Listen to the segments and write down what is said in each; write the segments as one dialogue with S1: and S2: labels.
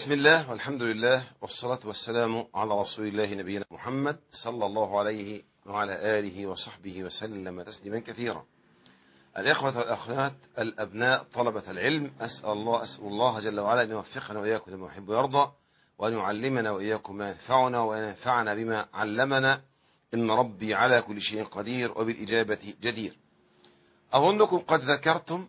S1: بسم الله والحمد لله والصلاة والسلام على رسول الله نبينا محمد صلى الله عليه وعلى آله وصحبه وسلم تسليما كثيرا. الإخوة والأخوات الأبناء طلبة العلم، أسأل الله جل وعلا أن يوفقنا وإياكم لما يحب ويرضى، وأن يعلمنا وإياكم ما ينفعنا وأن ينفعنا بما علمنا، إن ربي على كل شيء قدير وبالإجابة جدير. أظنكم قد ذكرتم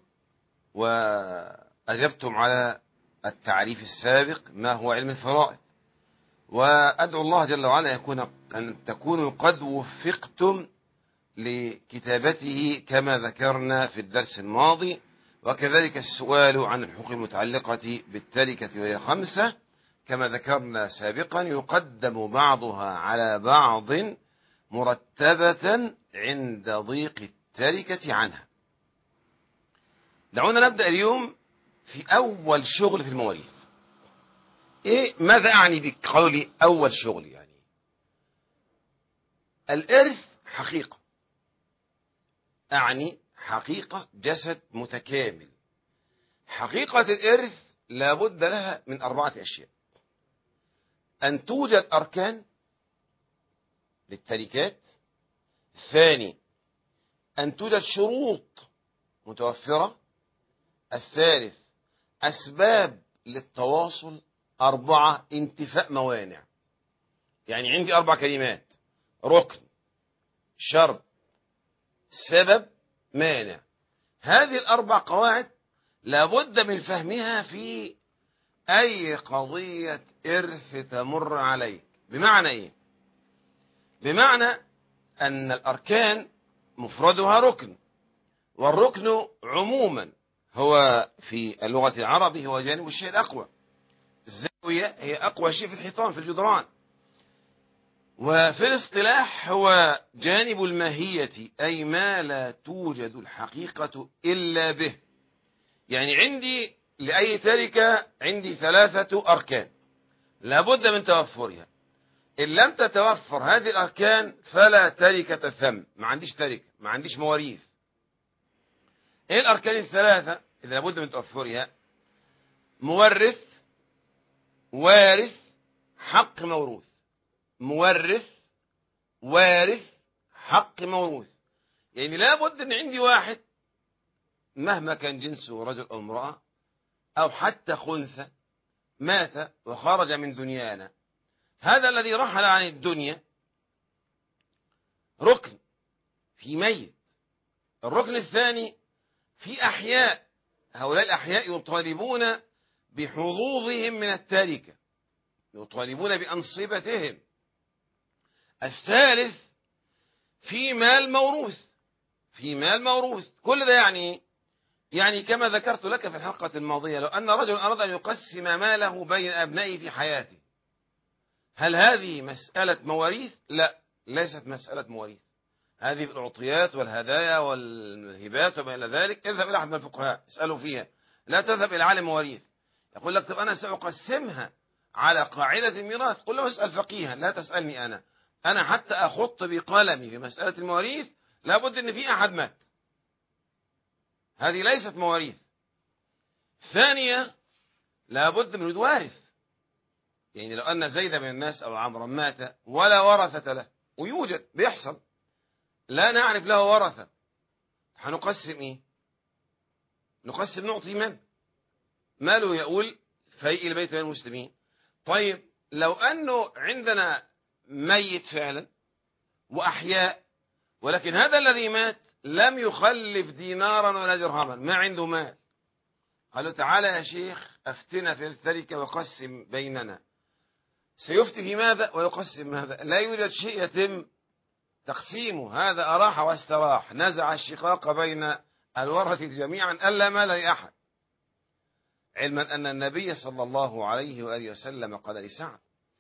S1: وأجبتم على التعريف السابق ما هو علم الفرائض، وأدعو الله جل وعلا أن تكونوا قد وفقتم لكتابته كما ذكرنا في الدرس الماضي. وكذلك السؤال عن الحقوق المتعلقة بالتركة وهي 5 كما ذكرنا سابقا، يقدم بعضها على بعض مرتبة عند ضيق التركة عنها. دعونا نبدأ اليوم في أول شغل في المواريث. ماذا أعني بقولي أول شغل؟ يعني الإرث حقيقة، أعني حقيقة جسد متكامل. حقيقة الإرث لابد لها من 4 أشياء: أن توجد أركان للتركات، الثاني أن توجد شروط متوفرة، الثالث أسباب للتواصل، 4 انتفاء موانع. يعني عندي 4 كلمات: ركن، شرط، سبب، مانع. هذه ال4 قواعد لابد من فهمها في أي قضية إرث تمر عليك. بمعنى إيه؟ بمعنى أن الأركان مفردها ركن، والركن عموما هو في اللغة العربية هو جانب الشيء الأقوى. الزاوية هي أقوى شيء في الحيطان، في الجدران. وفي الاصطلاح هو جانب الماهية، أي ما لا توجد الحقيقة إلا به. يعني عندي لأي تركة عندي 3 أركان لابد من توفرها. إن لم تتوفر هذه الأركان فلا تركة ثم، ما عنديش تركة، ما عنديش مواريث. إيه الأركان ال3 اللي لابد من توفرها؟ مورث، وارث، حق موروث. مورث، وارث، حق موروث. يعني لابد ان عندي واحد مهما كان جنسه رجل او امرأة او حتى خنثى مات وخرج من دنيانا، هذا الذي رحل عن الدنيا ركن في ميت. الركن الثاني في أحياء، هؤلاء الأحياء يطالبون بحظوظهم من التركة، يطالبون بأنصبتهم. الثالث في مال موروث، في مال موروث. كل ده يعني كما ذكرت لك في الحلقة الماضية، لو أن رجل أراد أن يقسم ماله بين أبنائه في حياته، هل هذه مسألة مواريث؟ لا، ليست مسألة مواريث. هذه الأعطيات والهدايا والهبات وما إلى ذلك، اذهب إلى أحد من الفقهاء اسألوا فيها، لا تذهب إلى عالم مواريث. يقول لك طب أنا سأقسمها على قاعدة الميراث. قل له اسأل فقيها، لا تسألني أنا حتى أخط بقلمي في مسألة المواريث لابد أن في أحد مات. هذه ليست مواريث. ثانية، لابد من وارث. يعني لو أن زيد من الناس أو عمرا مات ولا ورثة له، ويوجد بيحصل، لا نعرف له ورثة، هنقسم إيه؟ نقسم نعطي من ماله يقول فيء البيت من المسلمين. طيب لو أنه عندنا ميت فعلا وأحياء، ولكن هذا الذي مات لم يخلف دينارا ولا درهما، ما عنده مال، قالوا تعالى يا شيخ أفتنا في التركة وقسم بيننا. سيفتي في ماذا ويقسم ماذا؟ لا يوجد شيء يتم تقسيمه. هذا أراح واستراح، نزع الشقاق بين الورثة جميعا ألا مال لأحد، علما أن النبي صلى الله عليه وآله وسلم قال لسعد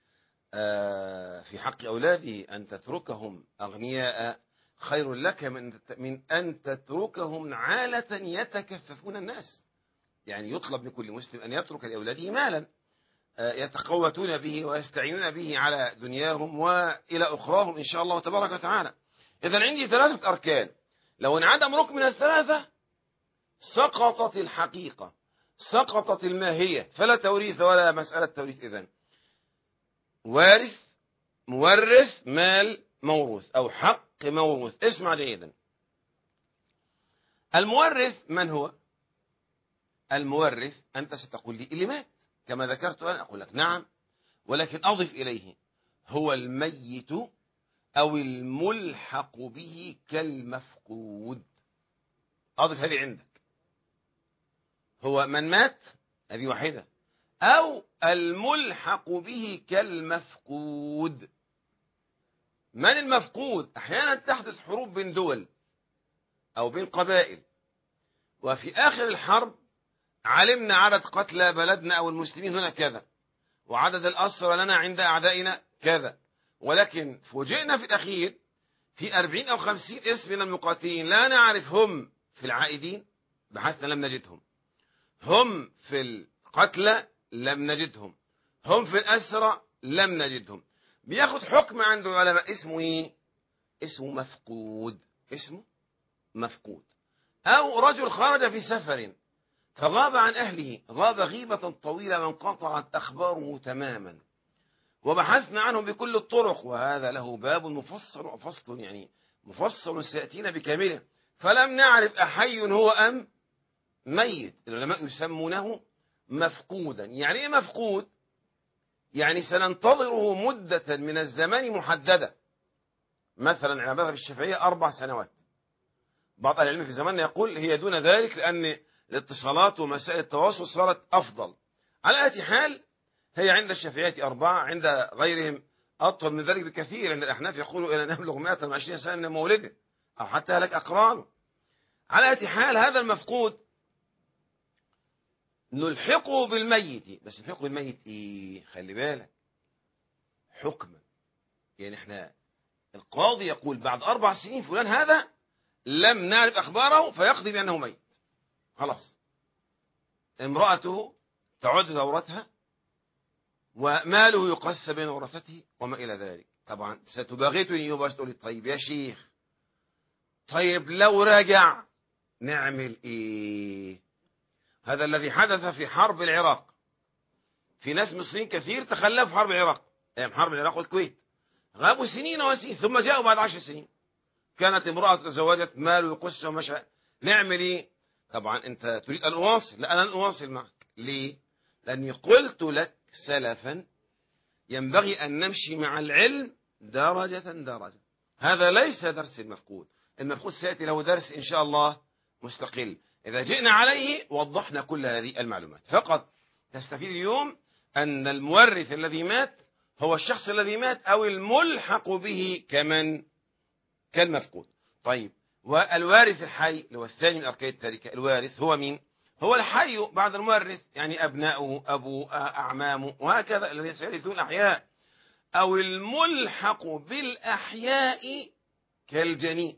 S1: في حق أولاده أن تتركهم أغنياء خير لك من أن تتركهم عالة يتكففون الناس. يعني يطلب من كل مسلم أن يترك لأولاده مالا يتقوتون به ويستعينون به على دنياهم وإلى أخراهم إن شاء الله تبارك وتعالى. إذن عندي 3 أركان، لو انعدم ركن من ال3 سقطت الحقيقة، سقطت الماهية فلا توريث ولا مسألة توريث. إذن وارث مورث مال موروث أو حق موروث. اسمع جيدا، المورث من هو؟ المورث أنت ستقول لي اللي مات كما ذكرت أنا، أقول لك نعم، ولكن أضف إليه هو الميت أو الملحق به كالمفقود. أضف هذه عندك، هو من مات هذه واحدة، أو الملحق به كالمفقود. من المفقود؟ أحيانا تحدث حروب بين دول أو بين قبائل، وفي آخر الحرب علمنا عدد قتلى بلدنا أو المسلمين هنا كذا، وعدد الأسرى لنا عند أعدائنا كذا، ولكن فوجئنا في الأخير في 40 أو 50 اسم من المقاتلين لا نعرف هم في العائدين، بحثنا لم نجدهم، هم في القتلى لم نجدهم، هم في الأسرى لم نجدهم. بياخد حكم عند العلماء اسمه إيه؟ اسمه مفقود، اسمه مفقود. أو رجل خرج في سفر فغاب عن أهله، غاب غيبة طويلة وانقطعت أخباره تماما، وبحثنا عنه بكل الطرق، وهذا له باب مفصل وفصل يعني مفصل سيأتينا بكامله، فلم نعرف أحي هو أم ميت. العلماء يسمونه مفقودا. يعني إيه مفقود؟ يعني سننتظره مدة من الزمان محددة، مثلا على مذهب الشافعية 4 سنوات. بعض أهل العلم في زماننا يقول هي دون ذلك، لأن الاتصالات ومسائل التواصل صارت أفضل. على أي حال هي عند الشافعية 4، عند غيرهم أطول من ذلك بكثير. عند الأحناف يقولوا إلى أن نبلغ 120 سنة من مولده أو حتى هلك أقرانه. على أي حال هذا المفقود نلحقه بالميت، بس نلحقه بالميت إيه؟ خلي بالك، حكما. يعني إحنا القاضي يقول بعد 4 سنين فلان هذا لم نعرف أخباره، فيقضي بأنه ميت. خلاص، امرأته تعد دورتها وماله يقص بين ورثته وما إلى ذلك. طبعا ستباغتني يوم تقول لي طيب يا شيخ، طيب لو رجع نعمل إيه؟ هذا الذي حدث في حرب العراق. في ناس مصريين كثير تخلفوا في حرب العراق، أيام حرب العراق والكويت، غابوا سنين وسنين ثم جاءوا بعد 10 سنين. كانت امرأة تزوجت، ماله يقص ومشى، نعمل إيه؟ طبعا أنت تريد أن أواصل، لا أنا لن أواصل معك. ليه؟ لأني قلت لك سلفا ينبغي أن نمشي مع العلم درجة درجة. هذا ليس درس المفقود، المفقود سيأتي له درس إن شاء الله مستقل. إذا جئنا عليه وضحنا كل هذه المعلومات. فقط تستفيد اليوم أن المورث الذي مات هو الشخص الذي مات أو الملحق به كالمفقود. طيب، والوارث الحي اللي هو الثاني من أركان التركة، الوارث هو مين؟ هو الحي بعد المورث، يعني أبناؤه، أبوه، أعمامه، وهكذا الذين سيرثون أحياء. أو الملحق بالأحياء كالجنين.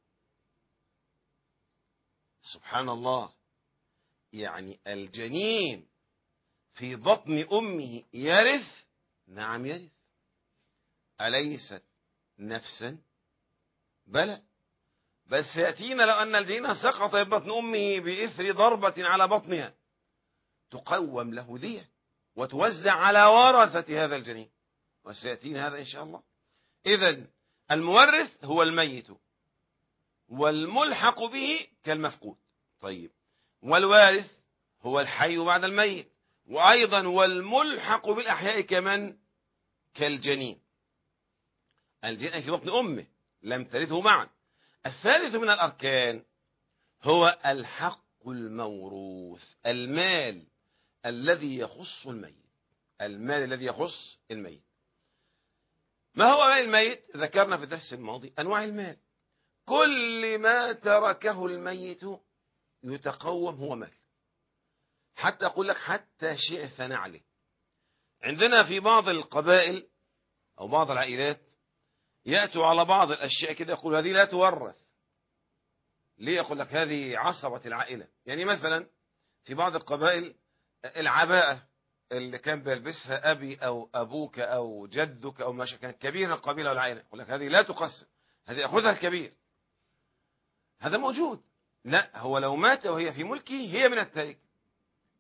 S1: سبحان الله، يعني الجنين في بطن أمه يرث؟ نعم يرث. أليست نفسا؟ بلى، بل سيأتينا لو أن الجنين سقط في بطن أمه بإثر ضربة على بطنها تقوم له دية وتوزع على ورثة هذا الجنين، وسيأتينا هذا إن شاء الله. إذن المورث هو الميت والملحق به كالمفقود. طيب، والوارث هو الحي بعد الميت، وأيضا والملحق بالأحياء كمن؟ كالجنين. الجنين في بطن أمه لم ترثه معا. الثالث من الأركان هو الحق الموروث، المال الذي يخص الميت، المال الذي يخص الميت. ما هو مال الميت؟ ذكرنا في الدرس الماضي أنواع المال. كل ما تركه الميت يتقوم هو مال. حتى أقول لك حتى شعث نعله. عندنا في بعض القبائل أو بعض العائلات يأتوا على بعض الأشياء كده يقول هذه لا تورث. ليه؟ يقول لك هذه عصبة العائلة. يعني مثلا في بعض القبائل العباءة اللي كان بيلبسها أبي أو أبوك أو جدك أو ما كان كبير من القبيلة والعائلة، يقول لك هذه لا تقسم، هذه يأخذها الكبير. هذا موجود. لا، هو لو مات وهي في ملكه هي من التركة،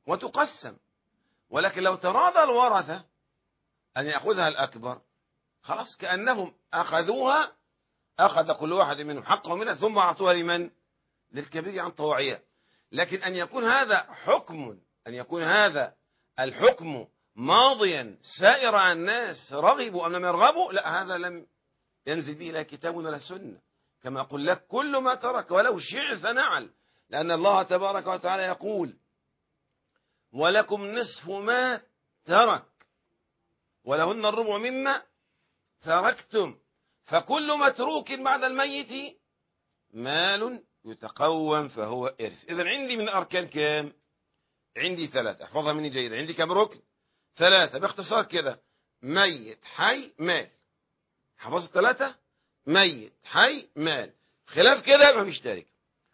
S1: وتقسم. ولكن لو تراضى الورثة أن يأخذها الأكبر، خلاص كأنهم أخذوها، أخذ كل واحد منهم حقه منها ثم أعطوها لمن؟ للكبير عن طوعية. لكن أن يكون هذا الحكم ماضيا سائر عن الناس رغبوا أم لم يرغبوا، لا، هذا لم ينزل به لا كتاب ولا سنة. كما أقول لك كل ما ترك ولو شعث نعل، لأن الله تبارك وتعالى يقول ولكم نصف ما ترك ولهن الربع مما تركتم، فكل متروك بعد الميت مال يتقوم فهو إرث. إذن عندي من الأركان كام؟ عندي 3، احفظها مني جيدا. عندي كم ركن؟ 3 باختصار كده: ميت، حي، مال. حفظت 3؟ ميت، حي، مال. خلاف كده ما فيش تارك.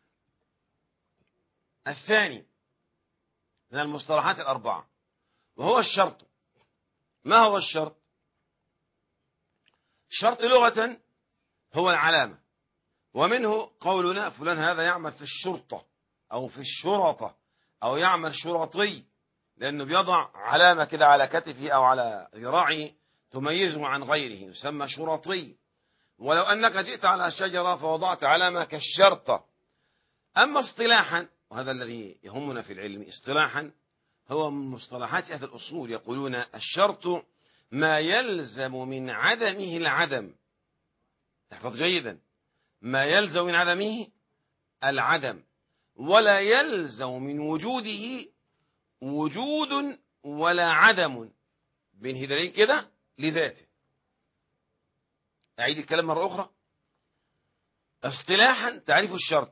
S1: الثاني من المصطلحات ال4 وهو الشرط. ما هو الشرط؟ الشرط لغة هو العلامة، ومنه قولنا فلان هذا يعمل في الشرطة أو في الشرطة أو يعمل شرطي، لأنه بيضع علامة كده على كتفه أو على ذراعه تميزه عن غيره، يسمى شرطي. ولو أنك جئت على شجرة فوضعت علامة كالشرطة. أما اصطلاحا، وهذا الذي يهمنا في العلم، اصطلاحا هو من مصطلحات أهل الأصول، يقولون الشرط ما يلزم من عدمه العدم. احفظ جيدا: ما يلزم من عدمه العدم، ولا يلزم من وجوده وجود ولا عدم، بين هدرين كده لذاته. أعيد الكلام مرة أخرى. اصطلاحا تعريف الشرط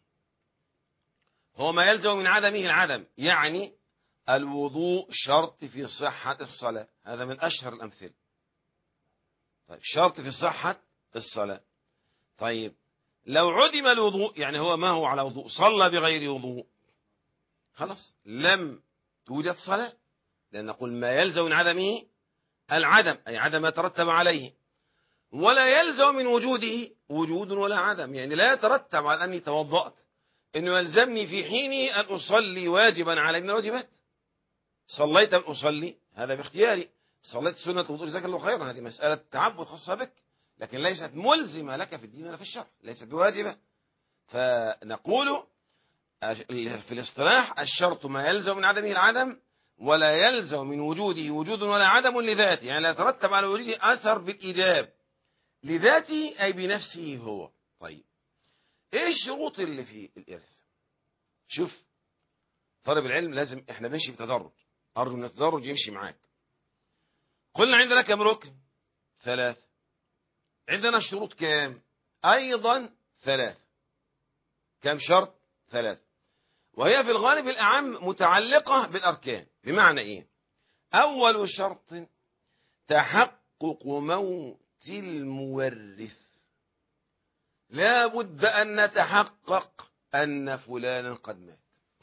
S1: هو ما يلزم من عدمه العدم، يعني الوضوء شرط في صحة الصلاة، هذا من أشهر الأمثلة. طيب، شرط في صحة الصلاة. طيب، لو عدم الوضوء، يعني هو ما هو على وضوء، صلى بغير وضوء، خلاص لم توجد صلاة، لأن نقول ما يلزم من عدمه العدم، أي عدم ما ترتب عليه. ولا يلزم من وجوده وجود ولا عدم، يعني لا يترتب على أني توضأت أنه يلزمني في حينه أن أصلي واجبا علي من الواجبات. صليت أن أصلي هذا باختياري، صليت سنة الوضوء جزاك الله خيرا، هذه مسألة تعبد خاصة بك، لكن ليست ملزمة لك في الدين ولا في الشرع، ليست بواجبة. فنقول في الاصطلاح الشرط ما يلزم من عدمه العدم، ولا يلزم من وجوده وجود ولا عدم لذاته، يعني لا يترتب على وجوده أثر بالإيجاب لذاته أي بنفسه هو. طيب، إيه الشروط اللي في الإرث؟ شوف، طالب العلم لازم إحنا نمشي بتدرج، أرجو أن التدرج يمشي معاك. قلنا عندنا كم ركن؟ 3. عندنا الشروط كام؟ أيضا 3. كم شرط؟ 3. وهي في الغالب الأعم متعلقة بالأركان. بمعنى إيه؟ أول شرط تحقق موت المورث، لا بد أن نتحقق أن فلانا قد مات.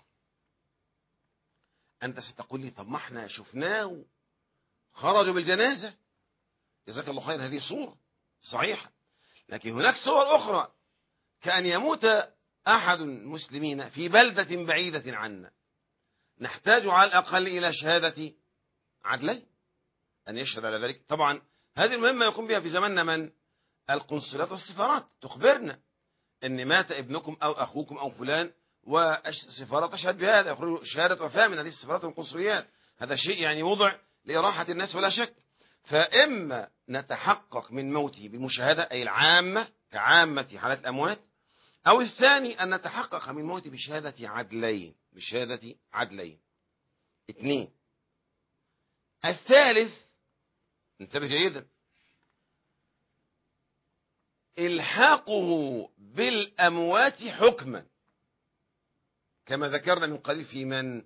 S1: أنت ستقول لي طب ما احنا شفناه خرجوا بالجنازة، جزاك الله خير، هذه صورة صحيحة، لكن هناك صور أخرى كأن يموت أحد المسلمين في بلدة بعيدة عنا، نحتاج على الأقل إلى شهادة عدلين أن يشهد على ذلك. طبعا هذه المهمة يقوم بها في زماننا من؟ القنصلات والسفارات، تخبرنا أن مات ابنكم أو أخوكم أو فلان، والسفارات تشهد بهذا، يخرجوا شهادة وفاة من هذه السفارات والقنصليات. هذا شيء يعني وضع لإراحة الناس ولا شك. فإما نتحقق من موته بالمشاهدة أي العامة كعامة حالات الأموات، أو الثاني أن نتحقق من موته بشهادة عدلين، بشهادة عدلين. 2. الثالث، انتبه جيدا، إلحاقه بالأموات حكما، كما ذكرنا من قليل في من؟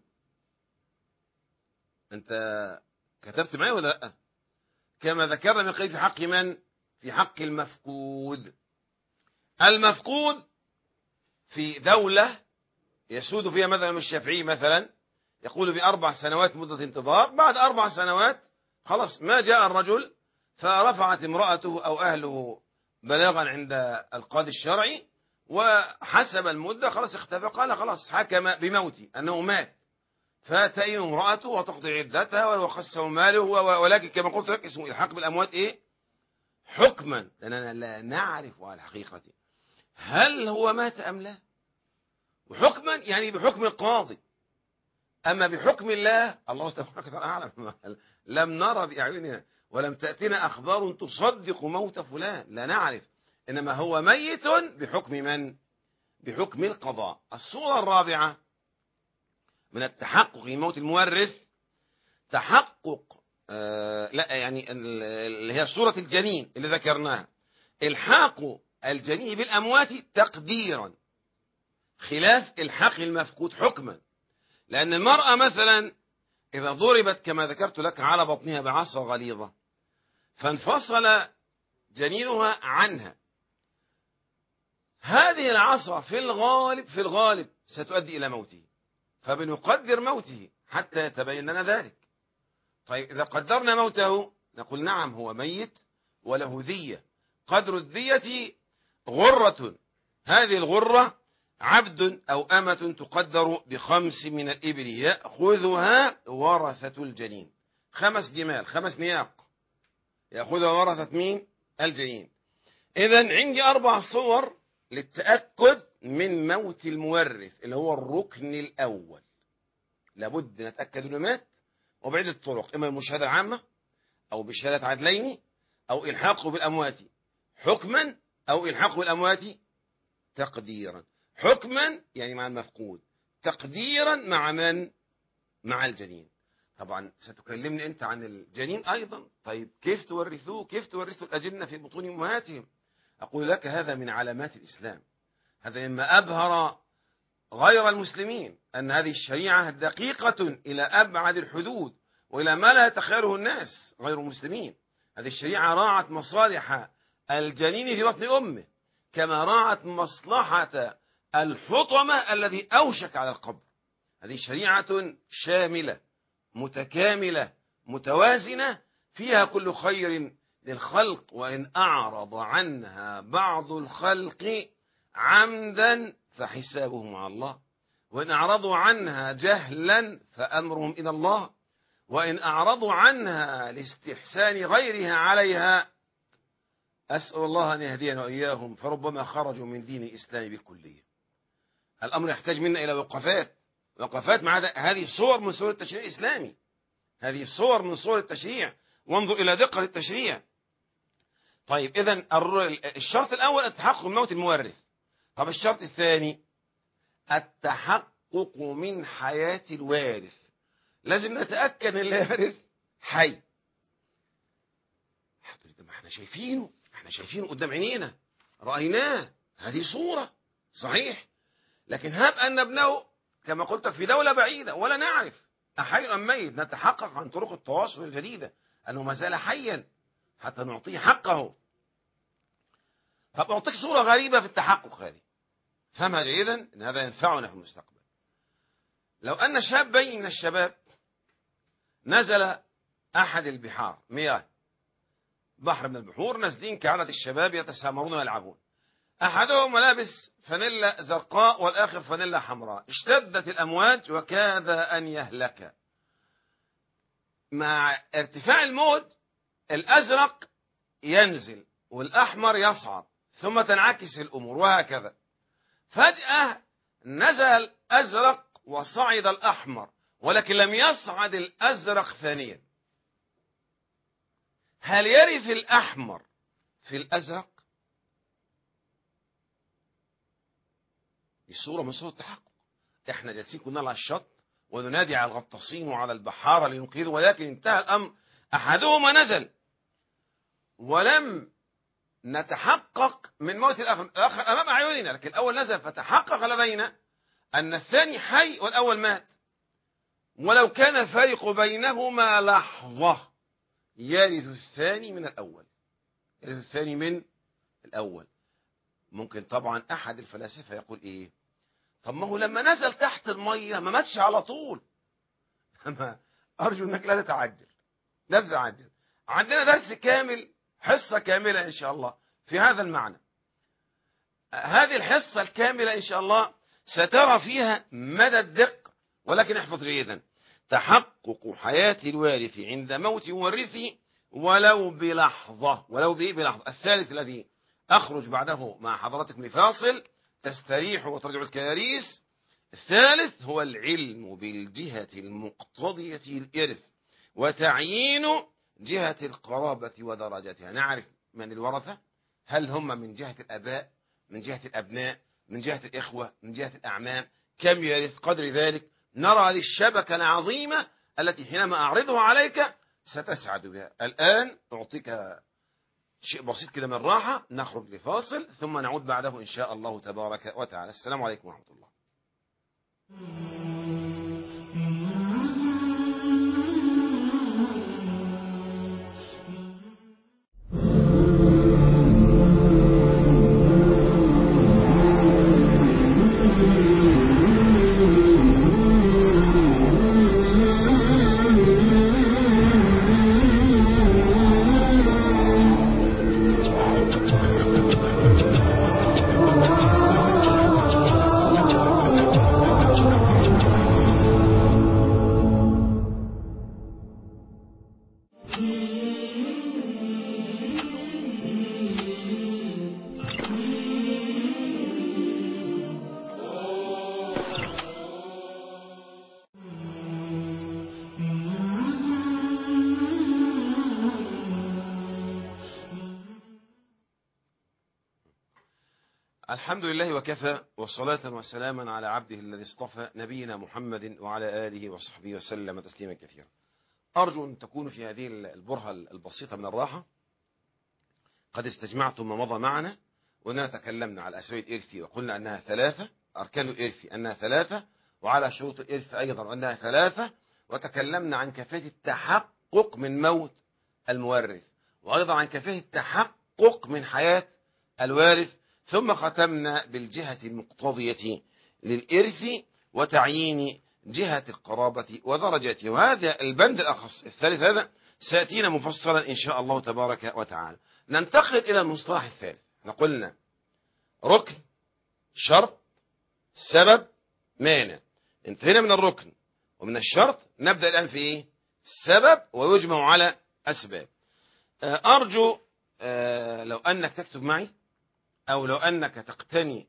S1: أنت كتبت معي ولا لا؟ كما ذكرنا من قليل في حق من؟ في حق المفقود. المفقود في دولة يسود فيها مثلا الشافعي مثلا يقول ب4 سنوات مدة انتظار، بعد 4 سنوات خلاص ما جاء الرجل، فرفعت امرأته أو أهله بلاغا عند القاضي الشرعي وحسب المدة خلاص اختفى، قال خلاص حكم بموتي أنه مات، فتأين امرأته وتقضي عدتها ويخسر ماله ولكن كما قلت لك اسمه إلحاق بالأموات إيه؟ حكما، لأننا لا نعرف على الحقيقة هل هو مات أم لا. وحكما يعني بحكم القاضي، أما بحكم الله الله تبارك وتعالى أعلم. لم نرى بأعيننا ولم تأتنا أخبار تصدق موت فلان، لا نعرف، إنما هو ميت بحكم من؟ بحكم القضاء. الصورة الرابعة من التحقق في موت المورث تحقق لا يعني اللي هي صورة الجنين اللي ذكرناها، الحاق الجنين بالأموات تقديرا خلاف الحاق المفقود حكما. لأن المرأة مثلا إذا ضربت كما ذكرت لك على بطنها بعصا غليظة فانفصل جنينها عنها، هذه العصا في الغالب ستؤدي إلى موته، فبنقدر موته حتى يتبين لنا ذلك. طيب إذا قدرنا موته نقول نعم هو ميت وله دية، قدر الدية غرة، هذه الغرة عبد أو أمة تقدر ب5 من الإبل يأخذها ورثة الجنين، 5 جمال 5 نياق يأخذها ورثة مين؟ الجنين. إذن عندي 4 صور للتأكد من موت المورث اللي هو الركن الأول، لابد نتأكد انه مات، وبعدة طرق، إما المشاهدة العامة أو بشهادة عدلين أو إلحاقه بالأموات حكما أو إلحاقه بالأموات تقديرا. حكما يعني مع المفقود، تقديرا مع من؟ مع الجنين. طبعا ستكلمني أنت عن الجنين أيضا، طيب كيف تورثوه؟ كيف تورثوا الأجنة في بطون أمهاتهم؟ أقول لك هذا من علامات الإسلام، هذا مما أبهر غير المسلمين، أن هذه الشريعة دقيقة إلى أبعد الحدود وإلى ما لا يتخيله الناس غير المسلمين. هذه الشريعة راعت مصالح الجنين في بطن أمه كما راعت مصلحة الحطمة الذي أوشك على القبر. هذه شريعة شاملة متكاملة متوازنة فيها كل خير للخلق، وإن أعرض عنها بعض الخلق عمدا فحسابهم على الله، وإن أعرضوا عنها جهلا فأمرهم إلى الله، وإن أعرضوا عنها لاستحسان غيرها عليها أسأل الله أن يهدينا وإياهم فربما خرجوا من دين الإسلام بالكلية. الأمر يحتاج منا إلى وقفات مع هذه صور من صور التشريع الإسلامي، هذه صور من صور التشريع، وانظر إلى دقة التشريع. طيب إذن الشرط الأول التحقق من موت المورث. طب الشرط الثاني التحقق من حياة الوارث، لازم نتأكد ان الوارث حي. ما احنا شايفينه قدام عينينا، رأيناه، هذه صورة صحيح، لكن هب أن ابنه كما قلت في دولة بعيدة ولا نعرف أحي أم ميت، نتحقق عن طرق التواصل الجديدة أنه ما زال حيا حتى نعطيه حقه. طب أعطيك صورة غريبة في التحقق هذه، فهمها جيدا أن هذا ينفعنا في المستقبل. لو أن شابين من الشباب نزل أحد البحار، مياه بحر من البحور، نازلين كعادة الشباب يتسامرون ويلعبون، أحدهم لابس فانيلا زرقاء والآخر فانيلا حمراء، اشتدت الأمواج وكاد أن يهلك. مع ارتفاع الموج الأزرق ينزل والأحمر يصعد ثم تنعكس الأمور وهكذا. فجأة نزل الأزرق وصعد الأحمر، ولكن لم يصعد الأزرق ثانيا. هل يرث الأحمر في الأزرق؟ دي صورة من صور التحقق. احنا جالسين كنا على الشط وننادي على الغطاسين وعلى البحارة لينقذوا، ولكن انتهى الأمر أحدهما نزل ولم نتحقق من موت الآخر أمام أعيننا، لكن الأول نزل فتحقق لدينا أن الثاني حي والأول مات، ولو كان الفارق بينهما لحظة يرث الثاني من الأول، يرث الثاني من الأول. ممكن طبعا أحد الفلاسفة يقول إيه، طب ما هو لما نزل تحت المية ما ماتش على طول. أرجو أنك لا تتعجل. عندنا درس كامل، حصة كاملة إن شاء الله في هذا المعنى. هذه الحصة الكاملة إن شاء الله سترى فيها مدى الدقة، ولكن احفظ جيدا تحقق حياة الوارث عند موت مورثه ولو بلحظة. ولو بلحظة. الثالث الذي أخرج بعده مع حضراتكم لفاصل تستريح وترجع الكراريس. الثالث هو العلم بالجهة المقتضية للإرث وتعيين جهة القرابة ودرجتها. نعرف من الورثة، هل هم من جهة الآباء، من جهة الأبناء، من جهة الإخوة، من جهة الأعمام، كم يرث، قدر ذلك نرى هذه الشبكة العظيمة التي حينما أعرضها عليك ستسعد بها. الآن أعطيك شيء بسيط كده من راحة، نخرج لفاصل ثم نعود بعده إن شاء الله تبارك وتعالى. السلام عليكم ورحمة الله. الحمد لله وكفى، والصلاة والسلاما على عبده الذي اصطفى نبينا محمد وعلى آله وصحبه وسلم تسليما كثيرا. أرجو أن تكونوا في هذه البرهة البسيطة من الراحة قد استجمعتم ما مضى معنا، وأننا تكلمنا على أسباب الإرث وقلنا أنها ثلاثة، أركان الإرث أنها ثلاثة، وعلى شروط الإرث أيضا أنها ثلاثة، وتكلمنا عن كيفية التحقق من موت المورث، وأيضا عن كيفية التحقق من حياة الوارث، ثم ختمنا بالجهة المقتضية للإرث وتعيين جهة القرابة ودرجته. وهذا البند الأخص الثالث هذا سيأتينا مفصلا إن شاء الله تبارك وتعالى. ننتقل إلى المصطلح الثالث. قلنا ركن، شرط، سبب، مانع. انتهينا من الركن ومن الشرط، نبدأ الآن في إيه؟ السبب، ويجمع على أسباب. أرجو لو أنك تكتب معي، أو لو أنك تقتني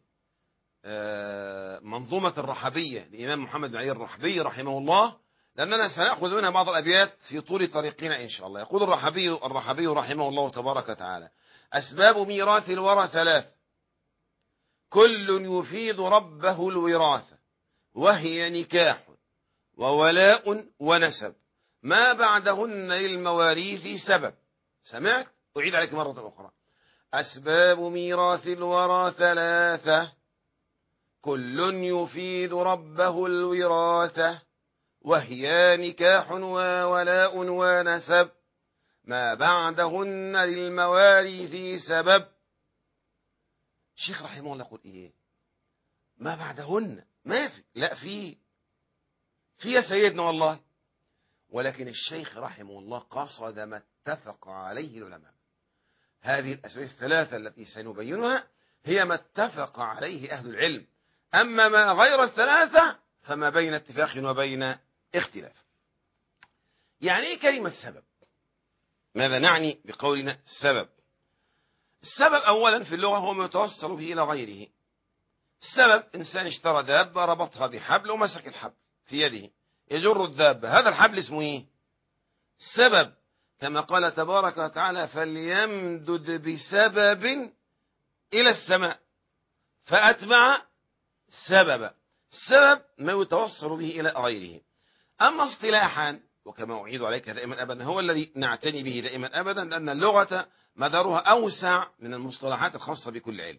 S1: منظومة الرحبية لإمام محمد بن علي الرحبي رحمه الله، لأننا سنأخذ منها بعض الأبيات في طول طريقنا إن شاء الله. يقول الرحبي رحمه الله تبارك وتعالى: أسباب ميراث الورى ثلاث، كل يفيد ربه الوراثة، وهي نكاح وولاء ونسب، ما بعدهن للمواريث سبب. سمعت؟ أعيد عليك مرة أخرى. أسباب ميراث الورى ثلاثة، كل يفيد ربه الوراثة، وهي نكاح وولاء ونسب، ما بعدهن للمواريث سبب. الشيخ رحمه الله يقول إيه؟ ما بعدهن ما في، لا في يا سيدنا والله، ولكن الشيخ رحمه الله قصد ما اتفق عليه العلماء. هذه الأسباب الثلاثة التي سنبينها هي ما اتفق عليه أهل العلم، أما ما غير الثلاثة فما بين اتفاق وبين اختلاف. يعني إيه كلمة سبب؟ ماذا نعني بقولنا سبب؟ السبب أولا في اللغة هو ما يتوصل به إلى غيره. السبب إنسان اشترى دابة ربطها بحبل ومسك الحبل في يده يجر الدابة، هذا الحبل اسمه إيه؟ سبب. كما قال تبارك وتعالى: فليمدد بسبب إلى السماء فأتبع سببا. السبب ما يتوصل به إلى غيره. أما اصطلاحا، وكما أعيد عليك دائما أبدا هو الذي نعتني به دائما أبدا، لأن اللغة مدارها أوسع من المصطلحات الخاصة بكل علم.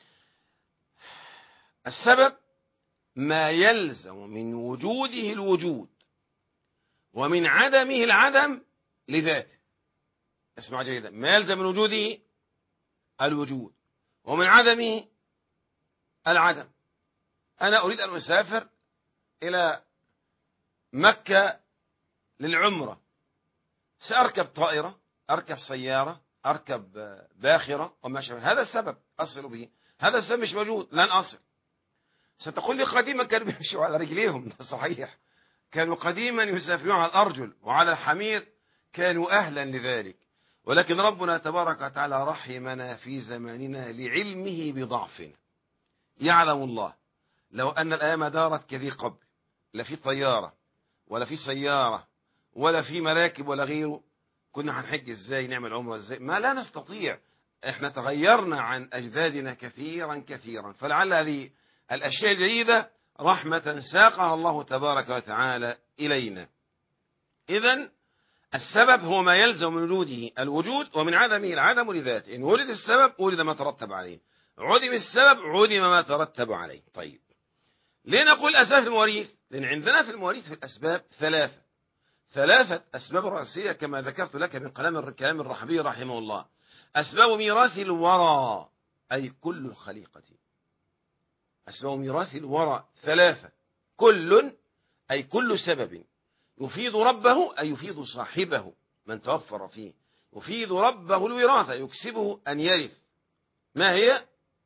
S1: السبب ما يلزم من وجوده الوجود ومن عدمه العدم لذاته. اسمع جيدا، ما يلزم من وجوده الوجود ومن عدمه العدم. أنا أريد أن أسافر إلى مكة للعمرة، سأركب طائرة، أركب سيارة، أركب باخرة وما شابه، هذا السبب أصل به. هذا السبب مش موجود، لن أصل. ستقول لي قديما كانوا بيمشوا على رجليهم، ده صحيح، كانوا قديما يسافرون على الأرجل وعلى الحمير، كانوا أهلا لذلك. ولكن ربنا تبارك وتعالى رحمنا في زماننا لعلمه بضعفنا. يعلم الله لو أن الأيام دارت كذي قبل، لا في طيارة ولا في سيارة ولا في مراكب ولا غيره، كنا هنحج ازاي، نعمل عمره ازاي؟ ما لا نستطيع. احنا تغيرنا عن أجدادنا كثيرا كثيرا، فلعل هذه الأشياء الجيدة رحمة ساقها الله تبارك وتعالى إلينا. إذن السبب هو ما يلزم من وجوده الوجود، ومن عدمه العدم لذاته. إن ولد السبب ولد ما ترتب عليه، عدم السبب عدم ما ترتب عليه. طيب، ليه نقول أسباب المواريث؟ لأن عندنا في المواريث في الأسباب ثلاثة أسباب رئيسية كما ذكرت لك من كلام الرحبي رحمه الله. أسباب ميراث الورى أي كل الخليقة. أسباب ميراث الورى ثلاثة، كل أي كل سبب يفيد ربه أي يفيد صاحبه من توفر فيه، يفيد ربه الوراثة يكسبه أن يرث. ما هي؟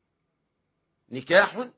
S1: نكاح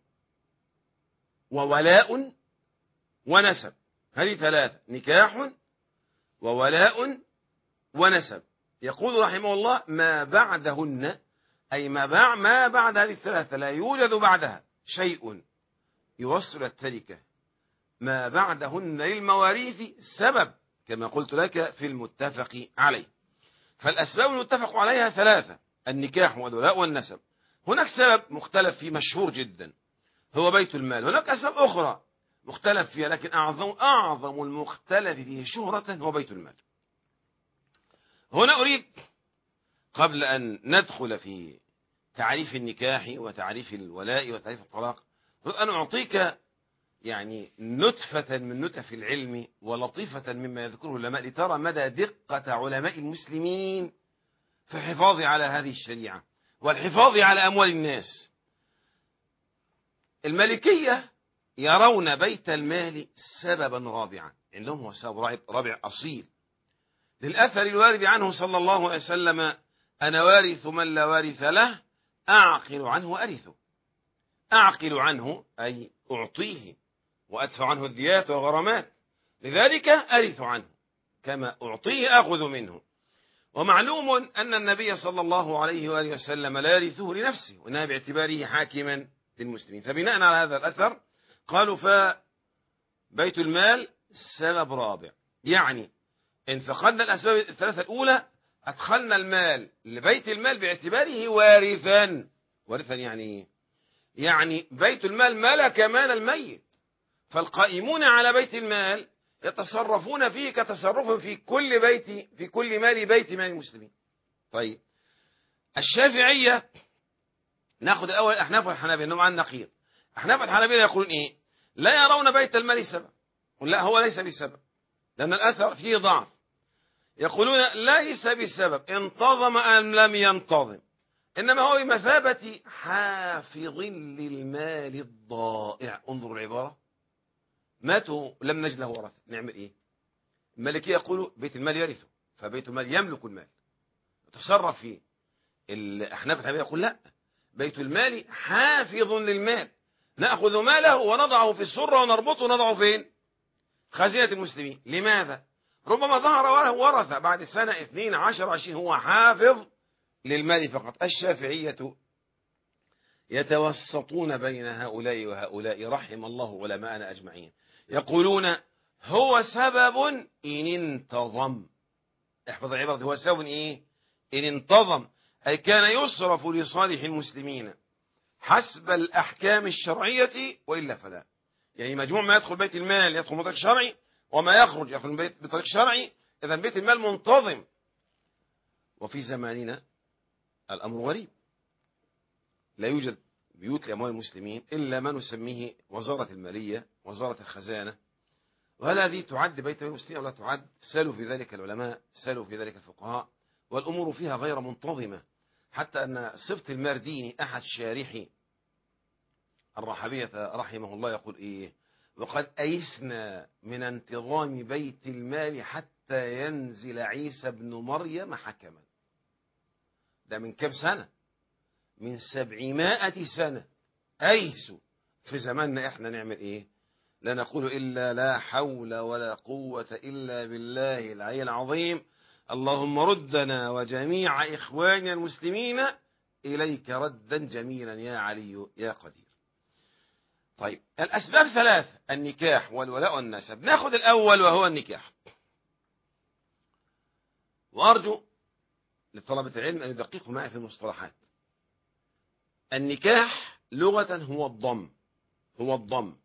S1: وولاء ونسب. هذه ثلاثة، نكاح وولاء ونسب. يقول رحمه الله ما بعدهن أي ما بعد هذه الثلاثة لا يوجد بعدها شيء يوصل التركة. ما بعدهن للمواريث سبب كما قلت لك في المتفق عليه. فالأسباب المتفق عليها ثلاثة، النكاح والولاء والنسب. هناك سبب مختلف فيه مشهور جدا هو بيت المال. هناك أسباب أخرى مختلف فيها، لكن أعظم المختلف فيه شهرة هو بيت المال. هنا أريد قبل أن ندخل في تعريف النكاح وتعريف الولاء وتعريف الطلاق أن أعطيك يعني نتفة من نتف العلم ولطيفة مما يذكره العلماء لترى مدى دقة علماء المسلمين في الحفاظ على هذه الشريعة والحفاظ على أموال الناس. المالكية يرون بيت المال سببا رابعا، عندهم هو سبب رابع أصيل للأثر الوارد عنه صلى الله عليه وسلم: أنا وارث من لا وارث له، أعقل عنه وأرثه. أعقل عنه أي أعطيه وأدفع عنه الديات والغرامات، لذلك أرث عنه كما أعطيه أخذ منه. ومعلوم أن النبي صلى الله عليه وآله وسلم لا يرثه لنفسه وإنها باعتباره حاكما للمسلمين. فبناء على هذا الأثر قالوا فبيت المال سبب رابع، يعني إن فقدنا الأسباب الثلاثة الأولى أدخلنا المال لبيت المال باعتباره وارثا. وارثا يعني بيت المال ملك مال الميت، فالقائمون على بيت المال يتصرفون فيه كتصرفهم في كل مال بيت مال المسلمين. طيب، الشافعية ناخذ الأول أحناف والحنابلة إنهم عن نقيض. أحناف الحنابلة يقولون إيه؟ لا يرون بيت المال سبب، لا هو ليس بسبب لأن الأثر فيه ضعف. يقولون ليس بسبب انتظم أم لم ينتظم، إنما هو بمثابة حافظ للمال الضائع. انظروا العبارة، ماتوا لم نجد له ورثة، نعمل إيه؟ المالكية يقولوا بيت المال يرثه، فبيت المال يملك المال يتصرف فيه. الأحناف الحنابلة يقول لا، بيت المال حافظ للمال، نأخذ ماله ونضعه في السرة ونربطه ونضعه فين؟ خزينة المسلمين. لماذا؟ ربما ظهر ورثة بعد سنة 2 10 20، هو حافظ للمال فقط. الشافعية يتوسطون بين هؤلاء وهؤلاء رحم الله علماءنا أجمعين، يقولون هو سبب إن انتظم. احفظ العبارة، هو سبب إيه؟ إن انتظم، أي كان يصرف لصالح المسلمين حسب الأحكام الشرعية، وإلا فلا. يعني مجموع ما يدخل بيت المال يدخل بطريق شرعي، وما يخرج بطريق شرعي، إذن بيت المال منتظم. وفي زماننا الأمر غريب، لا يوجد بيوت لأموال المسلمين إلا ما نسميه وزارة المالية، وزارة الخزانة. وهل هذه تعد بيت المسلمين أو لا تعد؟ سالوا في ذلك العلماء، سالوا في ذلك الفقهاء، والأمور فيها غير منتظمة. حتى أن صفت المارديني أحد شارحي الرحبية رحمه الله يقول إيه: وقد أيسنا من انتظام بيت المال حتى ينزل عيسى بن مريم حكما. ده من كم سنة؟ من 700 سنة. أيسوا. في زماننا إحنا نعمل إيه؟ لا نقول إلا لا حول ولا قوة إلا بالله العلي العظيم. اللهم ردنا وجميع إخواننا المسلمين إليك ردا جميلا يا علي يا قدير. طيب الأسباب ثلاثة: النكاح والولاء والنسب. ناخذ الأول وهو النكاح، وأرجو لطلبة العلم أن يدققوا معي في المصطلحات. النكاح لغة هو الضم، هو الضم.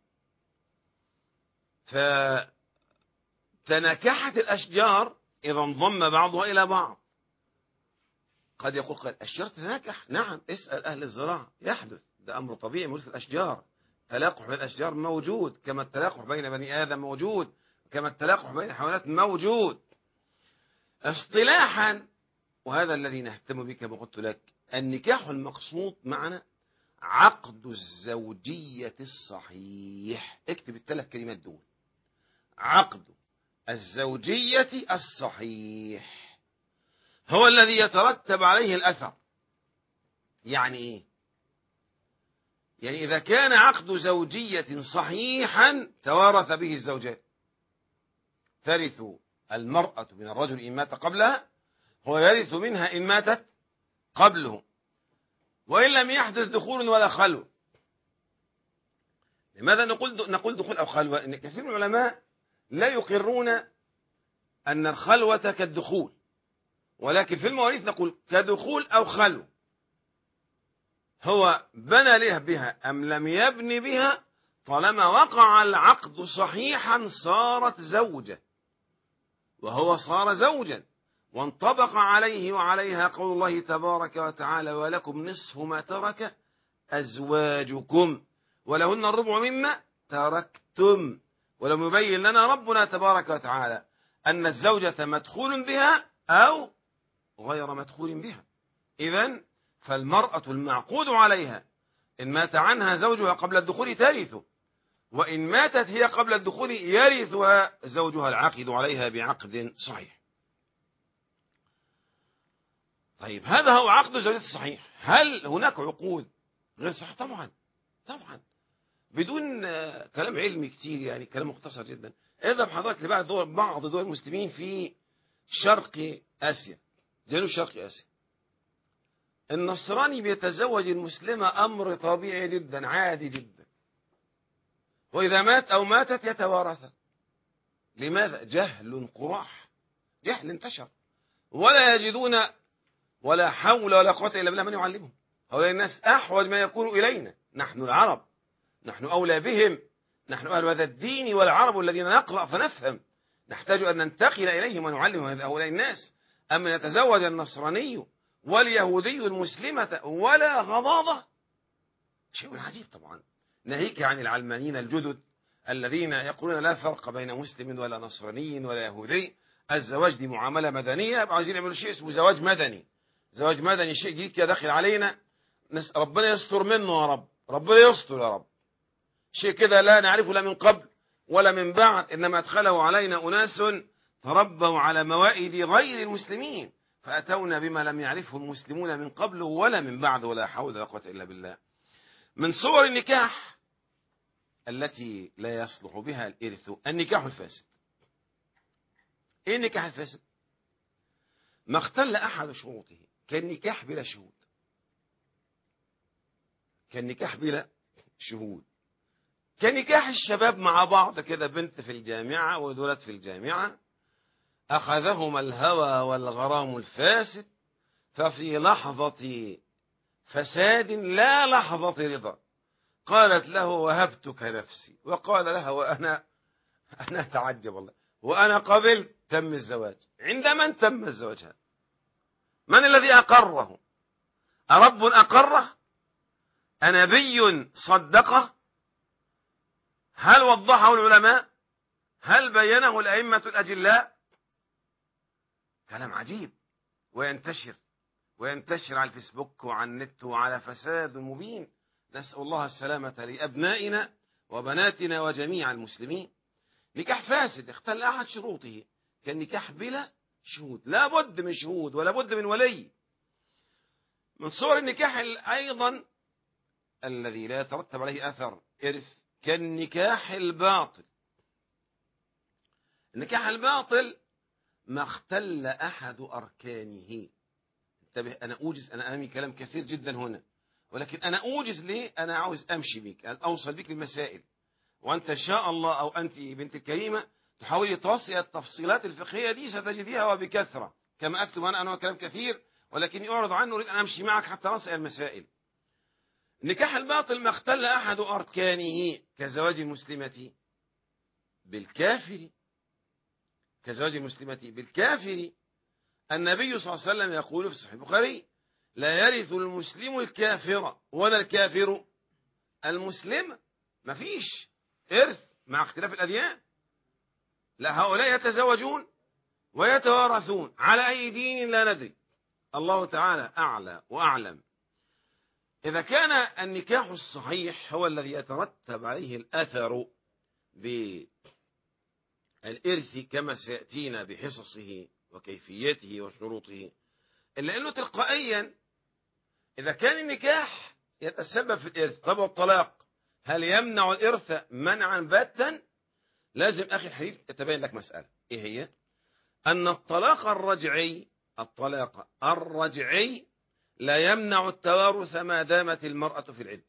S1: فتناكحت الأشجار إذا انضم بعضها إلى بعض. قد يقول قال الأشجار تتناكح، نعم، اسأل أهل الزراعة، يحدث، ده أمر طبيعي موجود في الأشجار. تلاقح بين الأشجار موجود، كما التلاقح بين بني آدم موجود، كما التلاقح بين الحيوانات موجود. اصطلاحا، وهذا الذي نهتم به كما قلت لك، النكاح المقصود معنا عقد الزوجية الصحيح. اكتب الثلاث كلمات دول: عقد الزوجية الصحيح، هو الذي يترتب عليه الأثر. يعني إيه؟ يعني إذا كان عقد زوجية صحيحا توارث به الزوجان، ترث المرأة من الرجل إن مات قبلها، هو يرث منها إن ماتت قبله، وإن لم يحدث دخول ولا خلوة. لماذا نقول دخول أو خلوة؟ إن كثير من العلماء لا يقرون أن الخلوة كالدخول، ولكن في المواريث نقول كدخول أو خلوة. هو بنى له بها أم لم يبني بها، طالما وقع العقد صحيحا صارت زوجة، وهو صار زوجا، وانطبق عليه وعليها قول الله تبارك وتعالى: ولكم نصف ما ترك أزواجكم ولهن الربع مما تركتم. ولم يبين لنا ربنا تبارك وتعالى أن الزوجة مدخول بها أو غير مدخول بها. إذن فالمرأة المعقود عليها إن مات عنها زوجها قبل الدخول ترث، وإن ماتت هي قبل الدخول يرثها زوجها العاقد عليها بعقد صحيح. طيب هذا هو عقد الزوجية الصحيح. هل هناك عقود غير صحيح؟ طبعا طبعا، بدون كلام علمي كتير، يعني كلام مختصر جدا. اذهب حضرتك بعض دول المسلمين في شرق آسيا، جنوب شرق آسيا، النصراني بيتزوج المسلمة أمر طبيعي جدا، عادي جدا، وإذا مات أو ماتت يتوارث. لماذا؟ جهل قراح، جهل انتشر، ولا يجدون ولا حول ولا قوة إلا بالله من يعلمهم. هؤلاء الناس أحوج ما يكون إلينا، نحن العرب، نحن أولى بهم، نحن أهل هذا الدين والعرب الذين نقرأ فنفهم، نحتاج أن ننتقل إليهم ونعلم هؤلاء الناس. أما يتزوج النصراني واليهودي المسلمة ولا غضاضة، شيء عجيب طبعا، ناهيك عن العلمانيين الجدد الذين يقولون لا فرق بين مسلم ولا نصراني ولا يهودي، الزواج دي معاملة مدنية، عايزين يعملوا شيء اسمه زواج مدني. زواج مدني شيء جديد كده داخل علينا، ربنا يستر منه يا رب، ربنا يستر يا رب. شيء كده لا نعرفه لا من قبل ولا من بعد، إنما أدخله علينا أناس تربوا على موائد غير المسلمين، فأتونا بما لم يعرفه المسلمون من قبل ولا من بعد، ولا حول ولا قوة إلا بالله. من صور النكاح التي لا يصلح بها الإرث النكاح الفاسد. إيه النكاح الفاسد؟ ما اختل أحد شروطه، كالنكاح بلا شهود، كالنكاح بلا شهود، كنكاح الشباب مع بعض كده، بنت في الجامعة وولد في الجامعة، أخذهما الهوى والغرام الفاسد، ففي لحظة فساد لا لحظة رضا قالت له وهبتك نفسي، وقال لها وأنا أتعجب والله، وأنا قبلت. تم الزواج. عند من تم الزواج هذا؟ من الذي أقره؟ أرب أقره؟ أنبي صدقه؟ هل وضحه العلماء؟ هل بينه الأئمة الأجلاء؟ كلام عجيب، وينتشر على الفيسبوك وعلى النت وعلى فساد مبين. نسأل الله السلامة لأبنائنا وبناتنا وجميع المسلمين. نكاح فاسد اختل أحد شروطه، كالنكاح بلا شهود، لا بد من شهود ولا بد من ولي. من صور النكاح أيضا الذي لا يترتب عليه أثر إرث كالنكاح الباطل. النكاح الباطل ما اختل أحد أركانه. انتبه، أنا أمامي كلام كثير جدا هنا، ولكن أنا أوجز ليه؟ أنا عاوز أمشي بك، أن أوصل بك للمسائل، وأنت إن شاء الله أو أنت بنت الكريمة تحاولي توصي التفصيلات الفقهية دي، ستجديها وبكثرة كما أكتب أنا كلام كثير، ولكن أعرض عنه، أريد أن أمشي معك حتى نصل المسائل. النكاح الباطل ما اختل أحد أركانه كزواج المسلمة بالكافر. كزواج المسلمة بالكافر. النبي صلى الله عليه وسلم يقول في صحيح البخاري: لا يرث المسلم الكافر ولا الكافر المسلم. ما فيش إرث مع اختلاف الأديان. لا، هؤلاء يتزوجون ويتوارثون على أي دين لا ندري، الله تعالى أعلى وأعلم. إذا كان النكاح الصحيح هو الذي يترتب عليه الأثر بالإرث كما سيأتينا بحصصه وكيفيته وشروطه، إلا أنه تلقائيا إذا كان النكاح يتسبب في الإرث، طب الطلاق هل يمنع الإرث منعا باتا؟ لازم أخي الحبيب يتبين لك مسألة، إيه هي؟ أن الطلاق الرجعي لا يمنع التوارث ما دامت المرأة في العدة.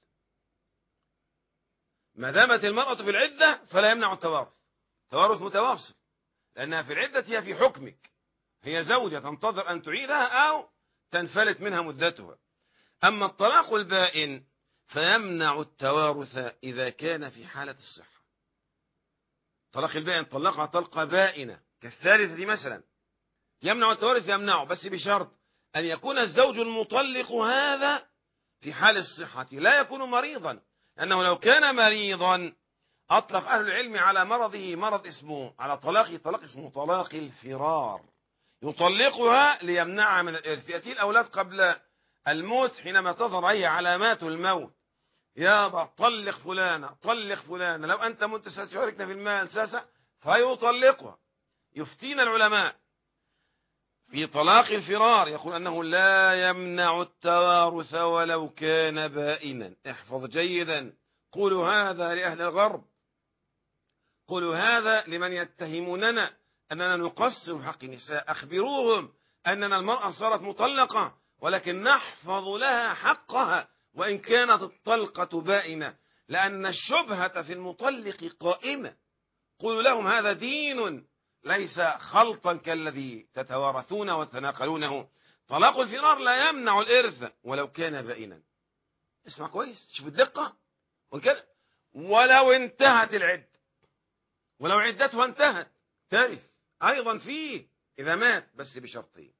S1: ما دامت المرأة في العدة فلا يمنع التوارث، توارث متواصل، لأنها في العدة هي في حكمك، هي زوجة تنتظر أن تعيدها أو تنفلت منها مدتها. أما الطلاق البائن فيمنع التوارث إذا كان في حالة الصحة. طلاق البائن طلقها طلقة بائنة كالثالثة مثلا، يمنع التوارث، يمنعه بس بشرط أن يكون الزوج المطلق هذا في حال الصحة، لا يكون مريضا، لأنه لو كان مريضا أطلق أهل العلم على مرضه مرض اسمه، على طلاقه طلاق اسمه طلاق الفرار، يطلقها ليمنعها من الإرث. يأتي الأولاد قبل الموت حينما تظهر أي علامات الموت: يابا طلق فلانة، طلق فلانة، لو أنت مت ستشاركنا في المال ساسا، فيطلقها. يفتين العلماء في طلاق الفرار، يقول أنه لا يمنع التوارث ولو كان بائنا. احفظ جيدا، قولوا هذا لأهل الغرب، قولوا هذا لمن يتهموننا أننا نقصر في حق النساء، أخبروهم أننا المرأة صارت مطلقة ولكن نحفظ لها حقها وإن كانت الطلقة بائنة، لأن الشبهة في المطلق قائمة. قولوا لهم هذا دين ليس خلطا كالذي تتوارثون وتناقلونه. طلاق الفرار لا يمنع الإرث ولو كان بائنا. اسمع كويس، شوف الدقة. ولو انتهت العدة، ولو عدتها انتهت ترث أيضا فيه إذا مات، بس بشرطين: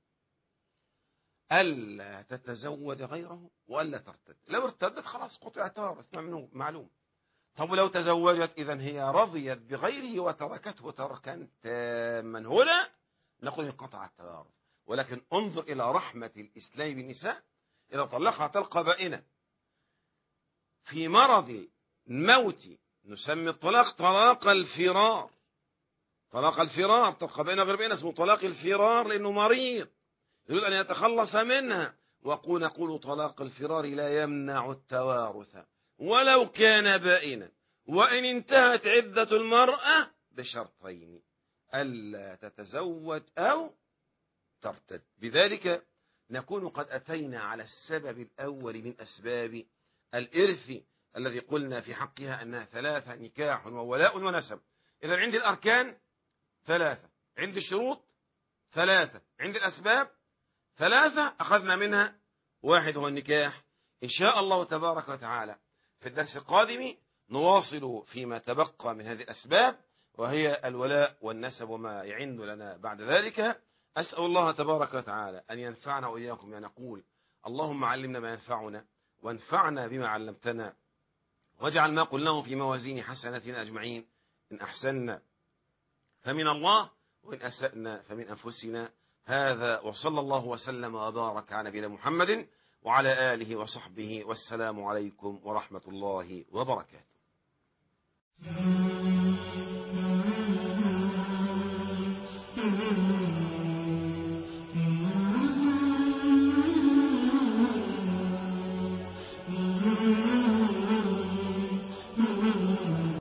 S1: ألا تتزوج غيره وألا ترتد. لو ارتدت خلاص قطع التوارث، معلوم. طب لو تزوجت إذن هي رضيت بغيره وتركته تركا تاما، هنا نقول انقطع التوارث. ولكن انظر إلى رحمة الإسلام بالنساء، إذا طلقها طلقة بائنة في مرض الموت نسمي الطلاق طلاق الفرار. طلاق الفرار، طلقة بائنة غير بائنة اسمه طلاق الفرار لأنه مريض يريد أن يتخلص منها. نقول طلاق الفرار لا يمنع التوارث ولو كان بائنا، وإن انتهت عدة المرأة بشرطين: ألا تتزوج أو ترتد. بذلك نكون قد أتينا على السبب الأول من أسباب الإرث الذي قلنا في حقها أنها ثلاثة: نكاح وولاء ونسب. إذا عندي الأركان ثلاثة، عندي الشروط ثلاثة، عندي الأسباب ثلاثة، أخذنا منها واحد هو النكاح. إن شاء الله تبارك وتعالى في الدرس القادم نواصل فيما تبقى من هذه الأسباب، وهي الولاء والنسب وما يعن لنا بعد ذلك. أسأل الله تبارك وتعالى أن ينفعنا وإياكم، أن نقول اللهم علمنا ما ينفعنا وانفعنا بما علمتنا، واجعل ما قلناه في موازين حسناتنا أجمعين. إن أحسننا فمن الله، وإن أسأنا فمن أنفسنا. هذا وصلى الله وسلم وبارك على نبينا محمد وعلى آله وصحبه، والسلام عليكم ورحمة الله وبركاته.